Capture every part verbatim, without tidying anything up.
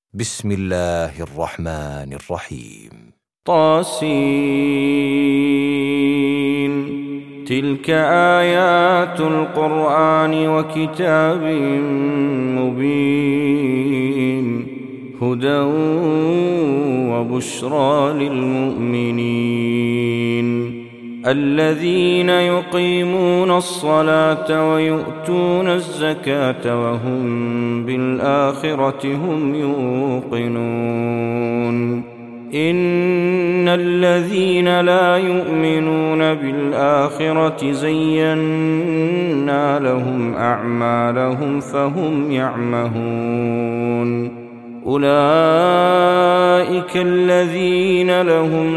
بسم الله الرحمن الرحيم. طاسين. تلك آيات القرآن وكتاب مبين هدى وبشرى للمؤمنين الذين يقيمون الصلاة ويؤتون الزكاة وهم بالآخرة هم يوقنون إن الذين لا يؤمنون بالآخرة زينا لهم أعمالهم فهم يعمهون أولئك الذين لهم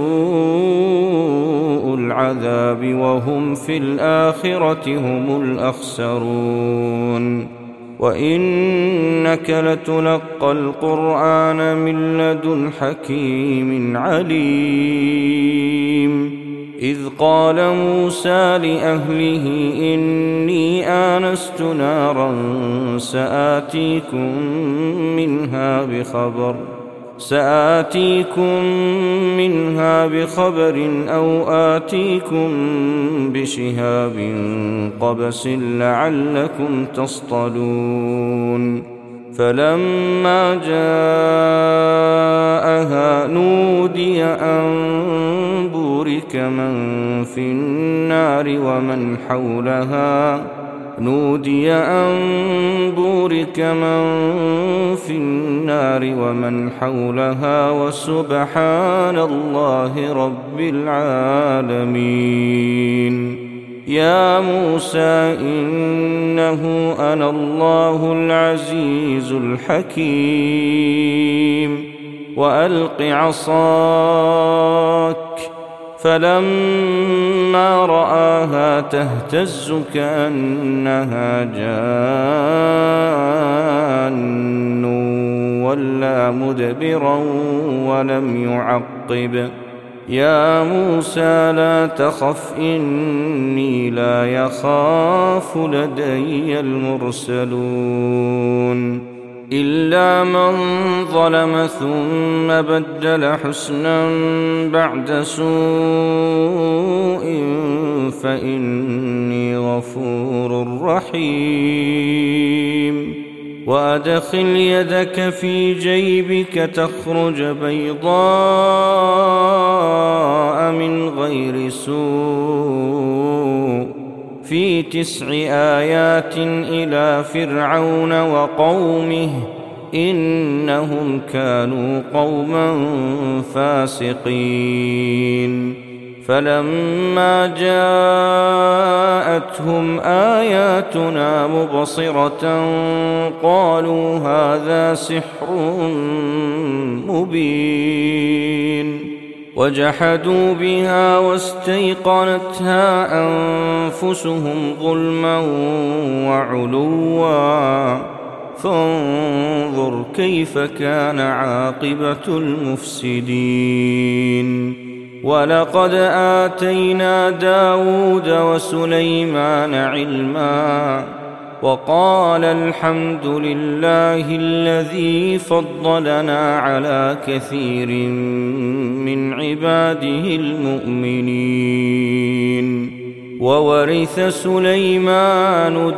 سوء العذاب وهم في الآخرة هم الأخسرون وإنك لتلقى القرآن من لدن حكيم عليم إذ قال موسى لأهله إني آنست نارا سآتيكم منها بخبر سآتيكم منها بخبر أو آتيكم بشهاب قبس لعلكم تصطلون فلما جاءها نودي أن بورك من في النار ومن حولها نودي أن بورك من في النار ومن حولها وسبحان الله رب العالمين يا موسى إنه أنا الله العزيز الحكيم وألق عصاك فلما رآها تهتز كأنها جان ولا مدبرا ولم يعقب يا موسى لا تخف إني لا يخاف لدي المرسلون إلا من ظلم ثم بدل حسنا بعد سوء فإني غفور رحيم وأدخل يدك في جيبك تخرج بيضاء من غير سوء في تسع آيات إلى فرعون وقومه إنهم كانوا قوما فاسقين فلما جاءتهم آياتنا مبصرة قالوا هذا سحر مبين وجحدوا بها واستيقنتها أنفسهم ظلما وعلوا فانظر كيف كان عاقبة المفسدين ولقد آتينا داود وسليمان علما وقال الحمد لله الذي فضلنا على كثير من عباده المؤمنين وورث سليمان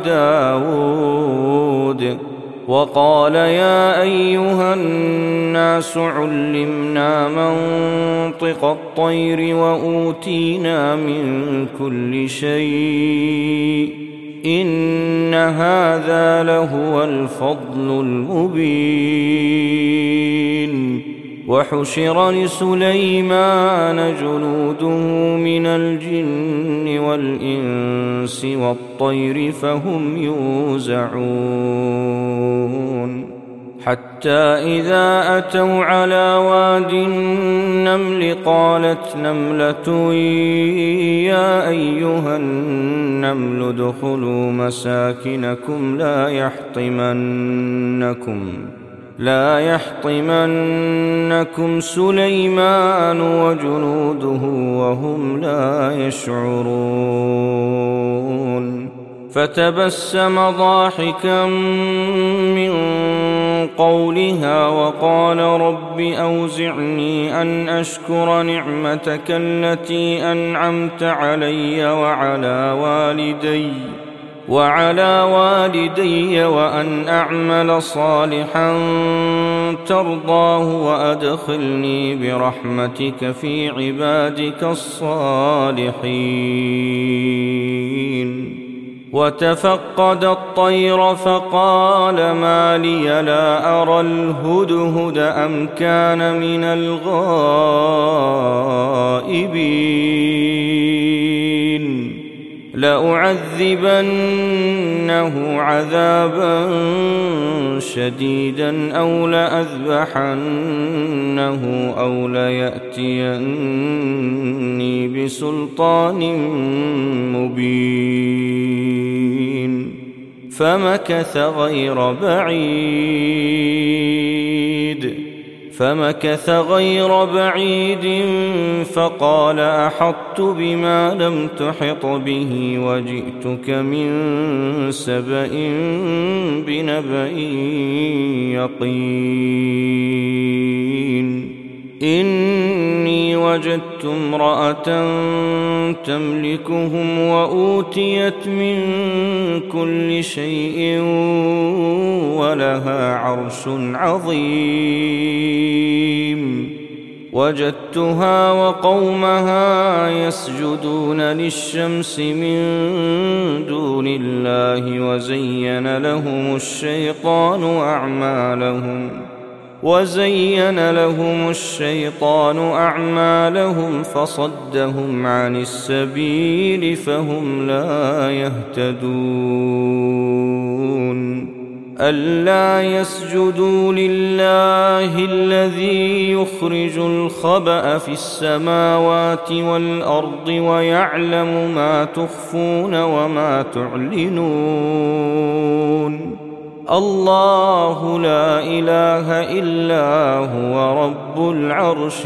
داود وقال يا أيها الناس علمنا منطق الطير وأوتينا من كل شيء إن هذا لهو الفضل المبين وحشر لسليمان جنوده من الجن والإنس والطير فهم يوزعون حتى إذا أتوا على واد النمل قالت نملة يا أيها النمل ادخلوا مساكنكم لا يحطمنكم لا يحطمنكم سليمان وجنوده وهم لا يشعرون فتبسم ضاحكا من قولها وقال رب أوزعني أن أشكر نعمتك التي أنعمت علي وعلى والدي وعلى والدي وأن أعمل صالحا ترضاه وأدخلني برحمتك في عبادك الصالحين. وتفقد الطير فقال ما لي لا أرى الهدهد أم كان من الغائبين لأعذبنه عذابا شديدا أو لأذبحنه أو ليأتيني بسلطان مبين. فمكث غير بعيد فمكث غير بعيد فقال أحطت بما لم تحط به وجئتك من سبأ بنبأ يقين. إني وجدت امرأة تملكهم وأوتيت من كل شيء ولها عرش عظيم. وجدتها وقومها يسجدون للشمس من دون الله وزين لهم الشيطان أعمالهم وزين لهم الشيطان أعمالهم فصدهم عن السبيل فهم لا يهتدون. ألا يسجدوا لله الذي يخرج الخبأ في السماوات والأرض ويعلم ما تخفون وما تعلنون. الله لا إله إلا هو رب العرش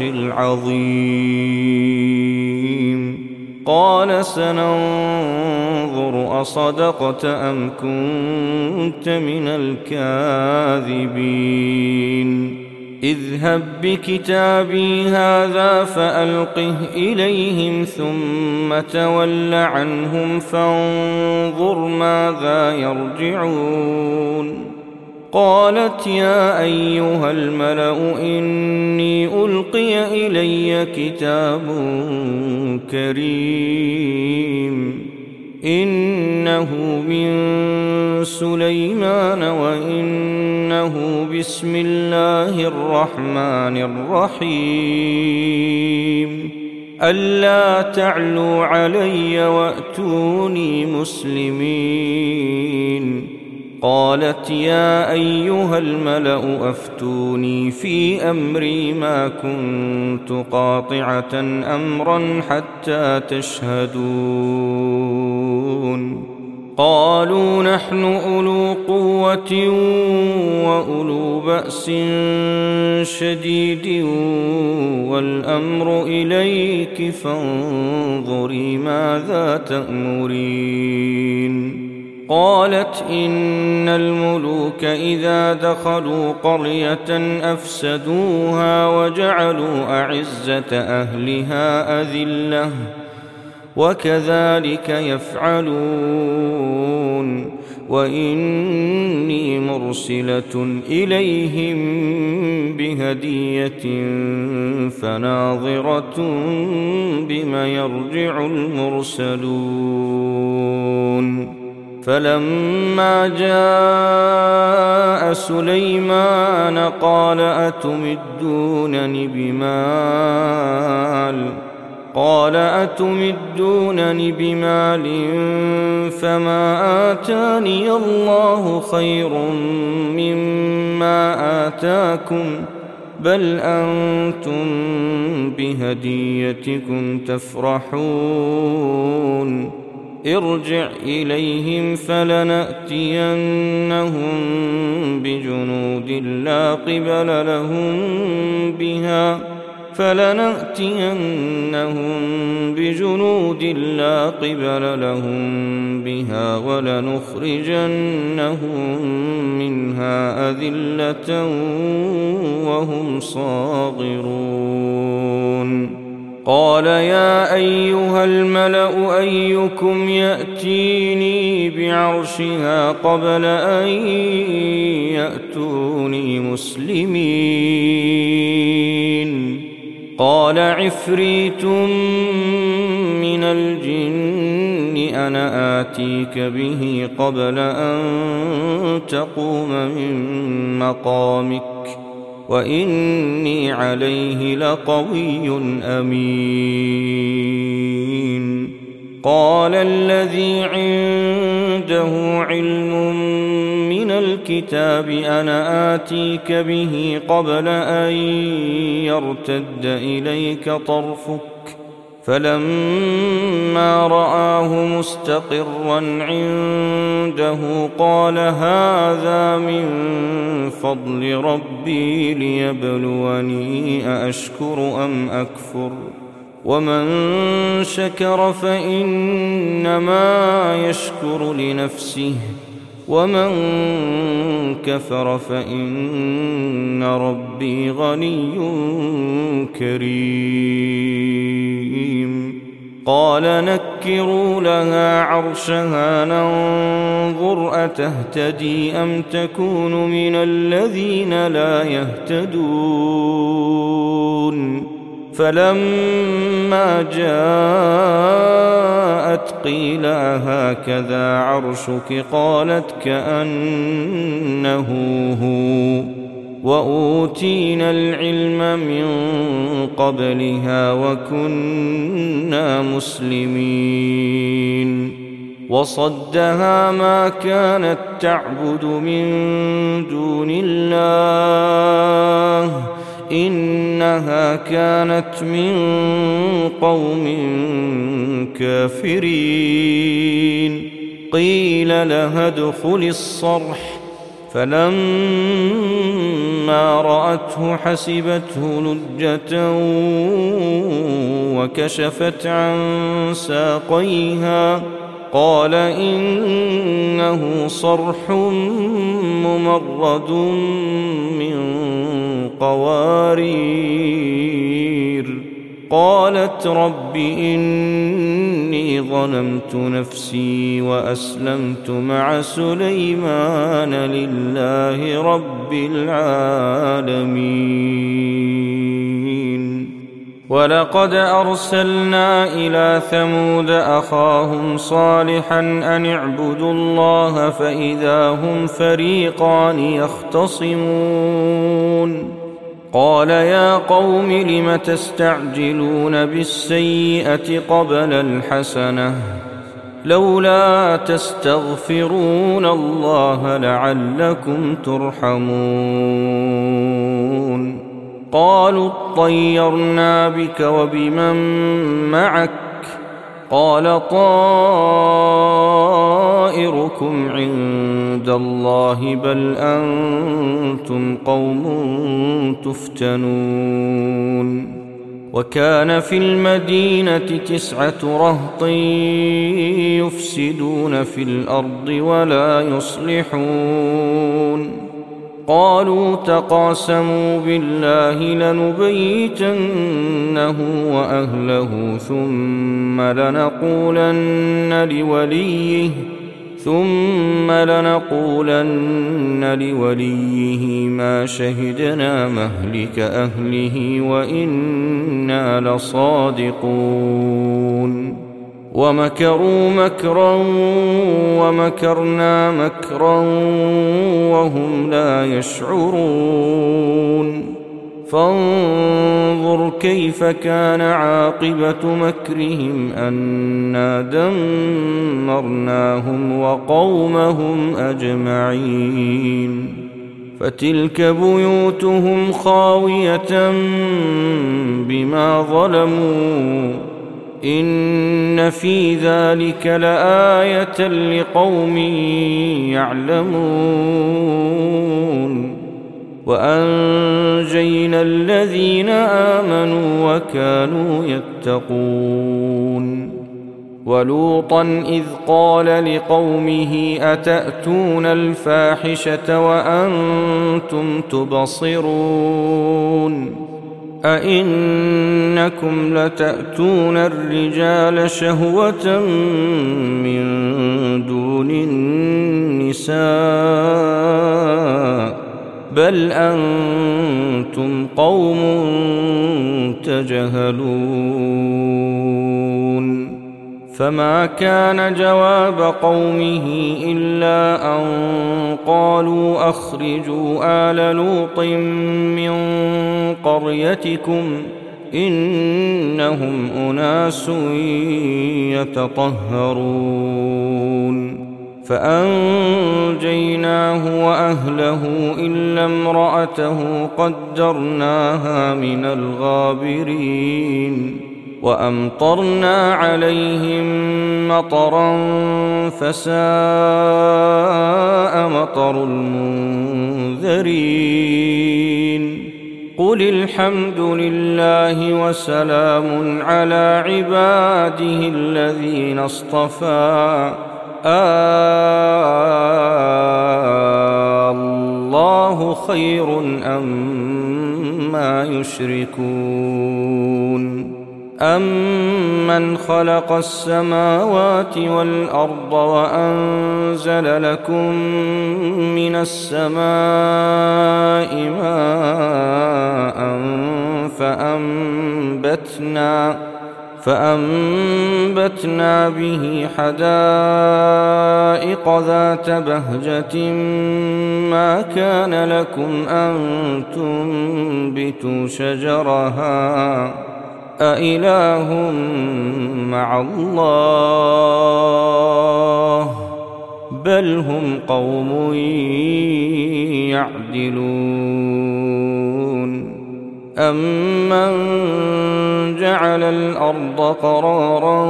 العظيم. قال سننظر أصدقت أم كنت من الكاذبين. اذهب بكتابي هذا فألقه إليهم ثم تول عنهم فانظر ماذا يرجعون. قالت يا أيها الملأ إني ألقي إلي كتاب كريم إنه من سليمان وإنه بسم الله الرحمن الرحيم. ألا تعلوا علي وأتوني مسلمين. قالت يا أيها الملأ أفتوني في أمري ما كنت قاطعة أمرا حتى تشهدون. قالوا نحن أولو قوة وأولو بأس شديد والأمر إليك فانظري ماذا تأمرين. قالت إن الملوك إذا دخلوا قرية أفسدوها وجعلوا أعزة أهلها أذلة وكذلك يفعلون وإني مرسلة إليهم بهدية فناظرة بما يرجع المرسلون. فلما جاء سليمان قال أتمدونني بمال قال أتمدونني بمال فما آتاني الله خير مما آتاكم بل أنتم بهديتكم تفرحون. ارجع إليهم فلنأتينهم بجنود لا قبل لهم بها فلنأتينهم بجنود لا قبل لهم بها ولنخرجنهم منها أذلة وهم صاغرون قال يا أيها الملأ أيكم يأتيني بعرشها قبل أن يأتوني مسلمين قال عفريت من الجن أنا آتيك به قبل أن تقوم من مقامك وإني عليه لقوي أمين قال الذي عنده علم من الكتاب أنا آتيك به قبل أن يرتد إليك طرفك فلما رآه مستقرا عنده قال هذا من فضل ربي ليبلوني أأشكر أم أكفر ومن شكر فإنما يشكر لنفسه ومن كفر فإن ربي غني كريم قال نكروا لها عرشها ننظر أتهتدي أم تكون من الذين لا يهتدون فلما جاءت قيل هكذا عرشك قالت كأنه هو وأوتينا العلم من قبلها وكنا مسلمين وصدها ما كانت تعبد من دون الله إنها كانت من قوم كافرين قيل لها ادخل الصرح فلما رأته حسبته لجة وكشفت عن ساقيها قال إنه صرح ممرد من قوارير قالت رب إني ظلمت نفسي وأسلمت مع سليمان لله رب العالمين ولقد أرسلنا إلى ثمود أخاهم صالحا أن اعبدوا الله فإذا هم فريقان يختصمون قال يا قوم لم تستعجلون بالسيئة قبل الحسنة لولا تستغفرون الله لعلكم ترحمون قالوا اطيرنا بك وبمن معك قال طائركم عند الله بل أنتم قوم تفتنون وكان في المدينة تسعة رهط يفسدون في الأرض ولا يصلحون قالوا تقاسموا بالله لنبيتنه وأهله ثم لنقولن لوليه ثم لنقولن لوليه ما شهدنا مهلك أهله وإنا لصادقون ومكروا مكرا ومكرنا مكرا وهم لا يشعرون فانظر كيف كان عاقبة مكرهم أنا دمرناهم وقومهم أجمعين فتلك بيوتهم خاوية بما ظلموا إن في ذلك لآية لقوم يعلمون وأنجينا الذين آمنوا وكانوا يتقون ولوطا إذ قال لقومه أتأتون الفاحشة وأنتم تبصرون أئنكم لتأتون الرجال شهوة من دون النساء بل أنتم قوم تجهلون فما كان جواب قومه إلا أن قالوا أخرجوا آل لوط من قريتكم إنهم أناس يتطهرون فأنجيناه وأهله إلا امرأته قدرناها من الغابرين وأمطرنا عليهم مطرا فساء مطر المنذرين قل الحمد لله وسلام على عباده الذين اصطفى آه الله خير أما يشركون أمن خلق السماوات والأرض وأنزل لكم من السماء ماء فأنبتنا فأنبتنا به حدائق ذات بهجة ما كان لكم أن تنبتوا شجرها أإله مع الله بل هم قوم يعدلون أمن جعل الأرض قرارا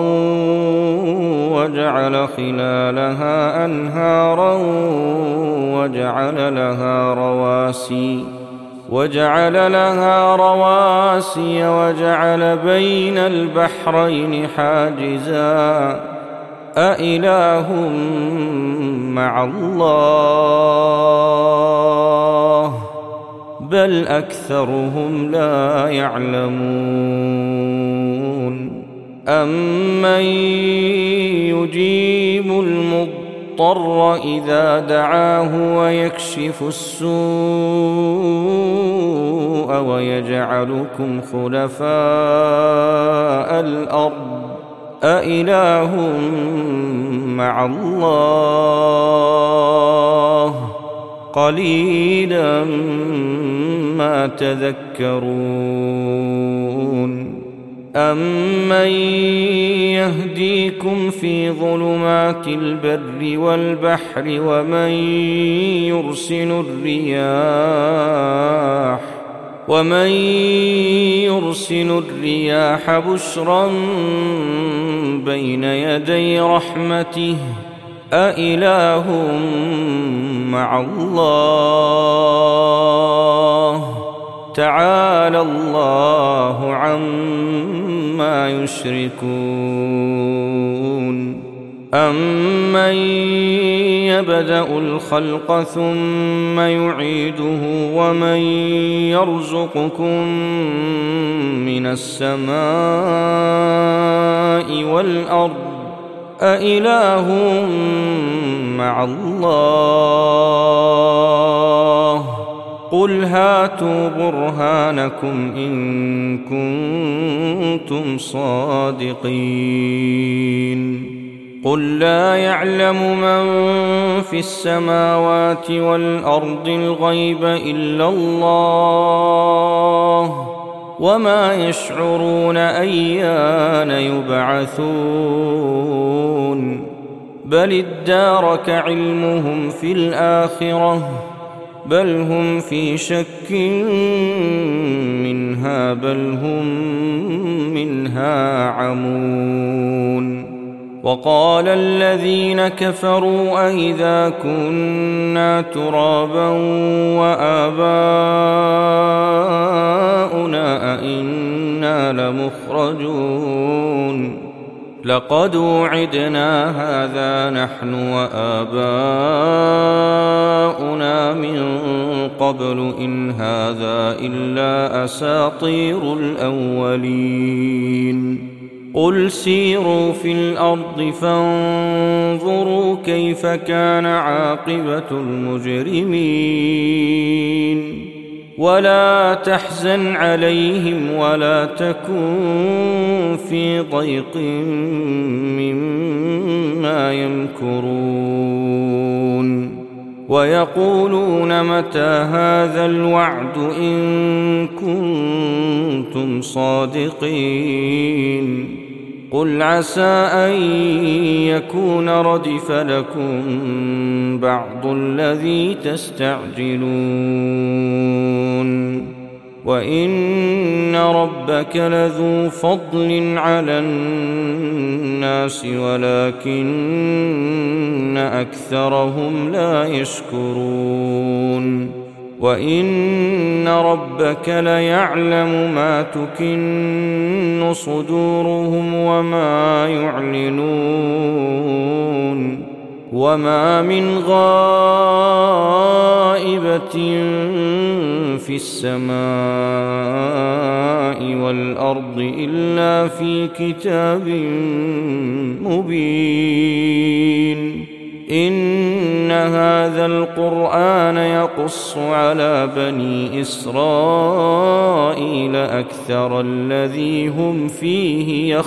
وجعل خلالها أنهارا وجعل لها رواسي وجعل لها رواسي وجعل بين البحرين حاجزا أإله مع الله بل أكثرهم لا يعلمون أمن يجيب المضطر إذا دعاه ويكشف السوء ويجعلكم خلفاء الأرض أإله مع الله قليلا ما تذكرون أمن يهديكم في ظلمات البر والبحر ومن يرسل الرياح ومن يرسل الرياح بشرا بين يدي رحمته أإله مع الله تعالى الله عما يشركون أمن يبدأ الخلق ثم يعيده ومن يرزقكم من السماء والأرض أإله مع الله قل هاتوا برهانكم إن كنتم صادقين قل لا يعلم من في السماوات والأرض الغيب إلا الله وما يشعرون أيان يبعثون بل ادارك علمهم في الآخرة بل هم في شك منها بل هم منها عمون وقال الذين كفروا أئذا كنا ترابا وآباؤنا أئنا لمخرجون لقد وعدنا هذا نحن وآباؤنا من قبل إن هذا إلا أساطير الأولين قل سيروا في الأرض فانظروا كيف كان عاقبة المجرمين ولا تحزن عليهم ولا تكن في ضيق مما يمكرون ويقولون متى هذا الوعد إن كنتم صادقين قل عسى أن يكون ردف لكم بعض الذي تستعجلون وإن ربك لذو فضل على الناس ولكن أكثرهم لا يشكرون وإن ربك ليعلم ما تكن صدورهم وما يعلنون وما من غائبة في السماء والأرض إلا في كتاب مبين إن هذا القرآن يقص على بني إسرائيل أكثر الذي هم فيه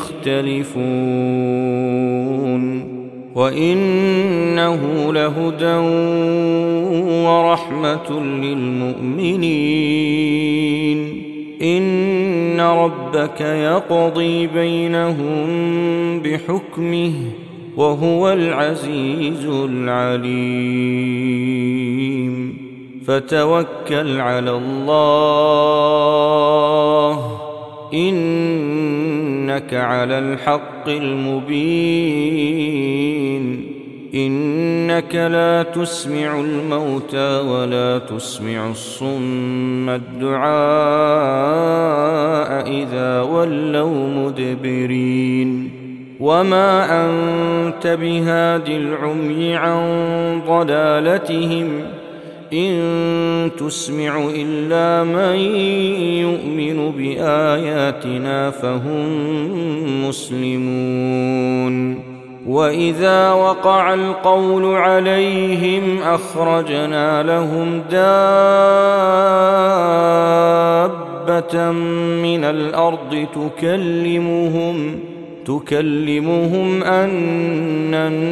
يختلفون وإنه لهدى ورحمة للمؤمنين إن ربك يقضي بينهم بحكمه وهو العزيز العليم فتوكل على الله إنك على الحق المبين إنك لا تسمع الموتى ولا تسمع الصم الدعاء إذا ولوا مدبرين وما أنت بهاد العمي عن ضلالتهم إن تسمع إلا من يؤمن بآياتنا فهم مسلمون وإذا وقع القول عليهم أخرجنا لهم دابة من الأرض تكلمهم تكلمهم أن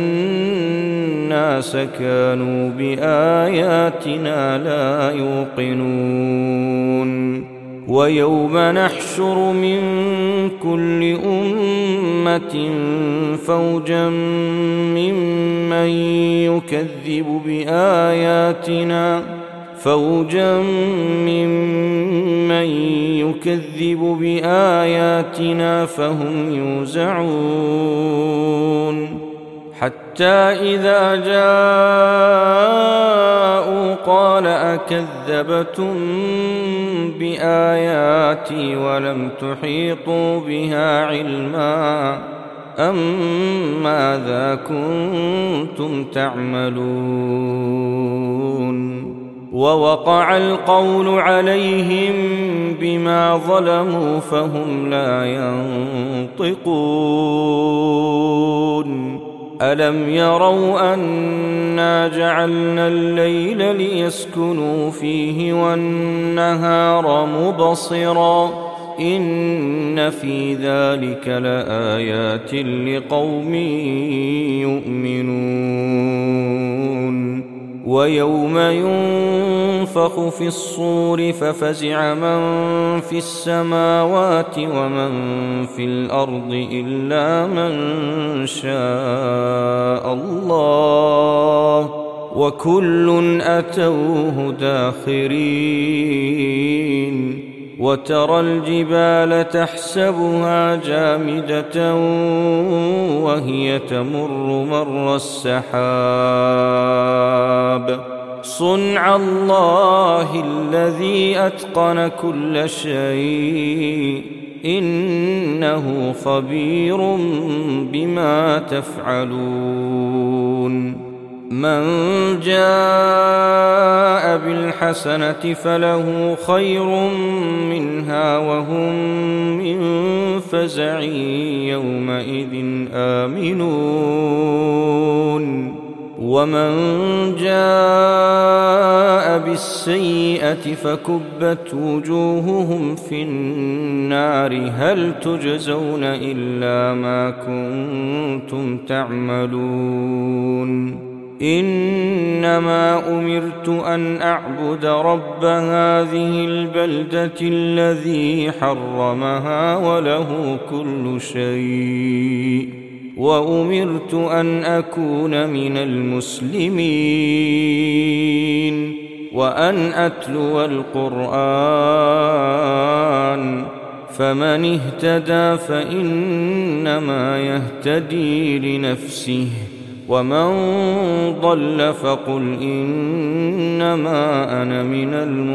الناس كانوا بآياتنا لا يوقنون ويوم نحشر من كل أمة فوجا ممن يكذب بآياتنا فوجا ممن يكذب بآياتنا فهم يوزعون حتى إذا جاءوا قال أكذبتم بآياتي ولم تحيطوا بها علما أم ماذا كنتم تعملون ووقع القول عليهم بما ظلموا فهم لا ينطقون ألم يروا أنا جعلنا الليل ليسكنوا فيه والنهار مبصرا إن في ذلك لآيات لقوم يؤمنون ويوم ينفخ في الصور ففزع من في السماوات ومن في الأرض إلا من شاء الله وكل أتوه داخرين وترى الجبال تحسبها جامدة وهي تمر مر السحاب صنع الله الذي أتقن كل شيء إنه خبير بما تفعلون من جاء بالحسنة فله خير منها وهم من فزع يومئذ آمنون ومن جاء بالسيئة فكبت وجوههم في النار هل تجزون إلا ما كنتم تعملون إنما أمرت أن أعبد رب هذه البلدة الذي حرمها وله كل شيء وأمرت أن أكون من المسلمين وأن أتلو القرآن فمن اهتدى فإنما يهتدي لنفسه ومن ضل فقل إنما أنا من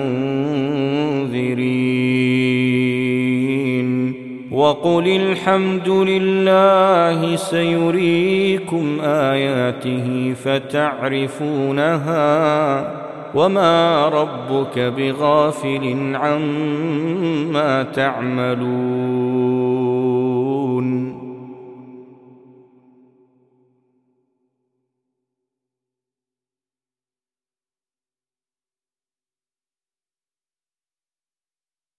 المنذرين وقل الحمد لله سيريكم آياته فتعرفونها وما ربك بغافل عما تعملون